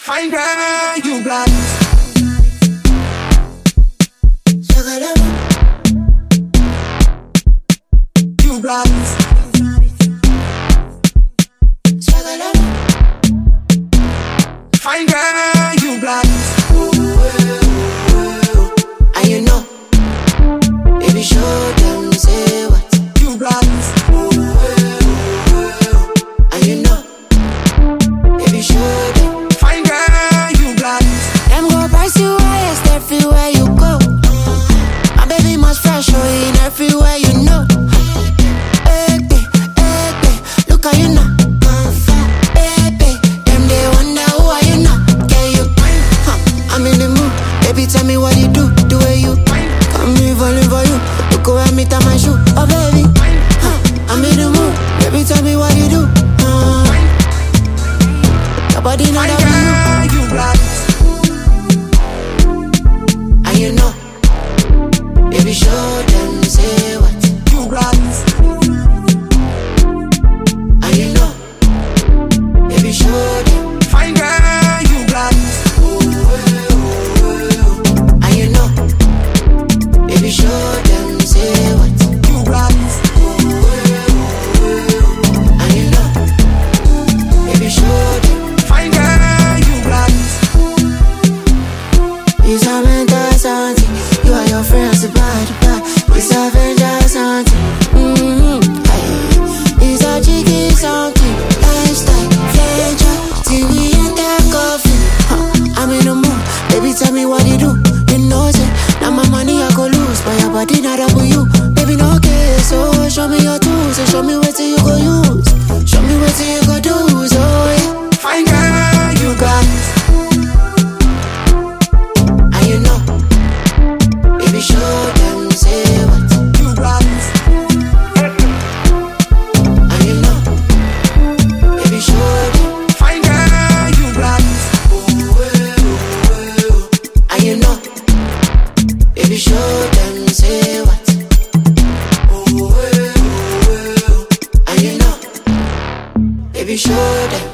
Fine girl, you got you got fine girl, you got and you know, baby, show them, say what you got and you know, baby, show them. fine girl, you got Them go price you highest everywhere you go. My baby must fresh, show in everywhere you know. Baby, look how you know. Baby, them they wonder who are you now. Can you? I'm in the mood. Baby, tell me what you do. The way you come me falling for you. Look where me tie my shoe. Oh baby, I'm in the mood. Baby, tell me what you do. Your body not fine that girl, you got and you know, baby, show them, say what you got and you know, baby, show them fine girl, you got and you know, baby, show them, say what you got and you know, baby, show them. fine girl, you got It's a mental something. You are your friends, bad. It's a venture something. It's a cheeky something. Lifestyle, venture. Till we enter coffee. I'm in the mood. Baby, tell me what you do. You know, say, now my money I go lose. But your body not up with you. Baby, no case. So show me your tools. So show me what you go use. Show me what you go do. So yeah, fine girl, you got and you know, baby, show them, say what you got and you know, baby, show them fine girl, you got and you know, baby, show them, say what and you know, baby, show them.